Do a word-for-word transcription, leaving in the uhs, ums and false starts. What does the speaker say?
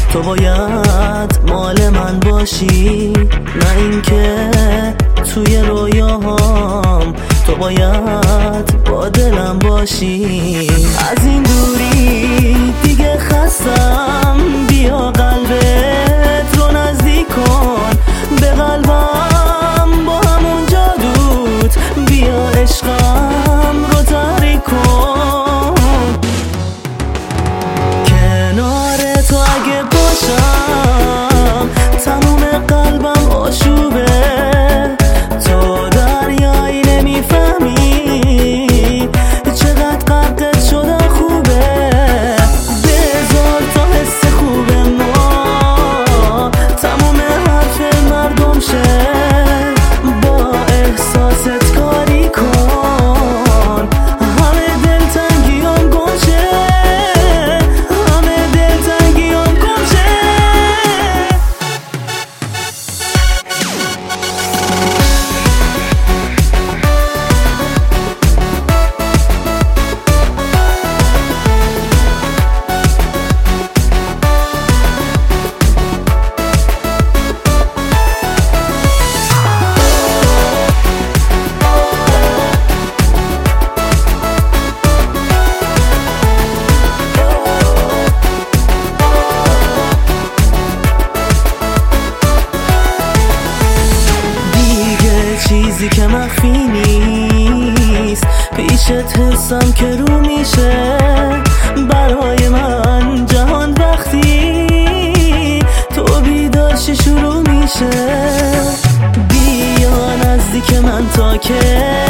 تو باید مال من باشی، نه اینکه توی رویاهام. تو باید با دلم باشی. از این دوری دیگه خستم، بیا قلبت رو نزدیک کن به قلبم، با همون جادوت بیا عشقم رو تحریک کن. کنار تو اگه باشم تموم قلبم آشوبه، تو دریایی نمیفهمی چقدر قدرت شده خوبه. بذار تا حس خوب ما تموم حرف مردم شه، با احساست کاری کن، همه دلتنگیام گم شه، همه دلتنگیام گم شه. چیزی که مخفی نیست پیشت حسم که رو میشه برای من جهان وقتی تو بیدارشی شروع میشه. بیا نزدیک من تا که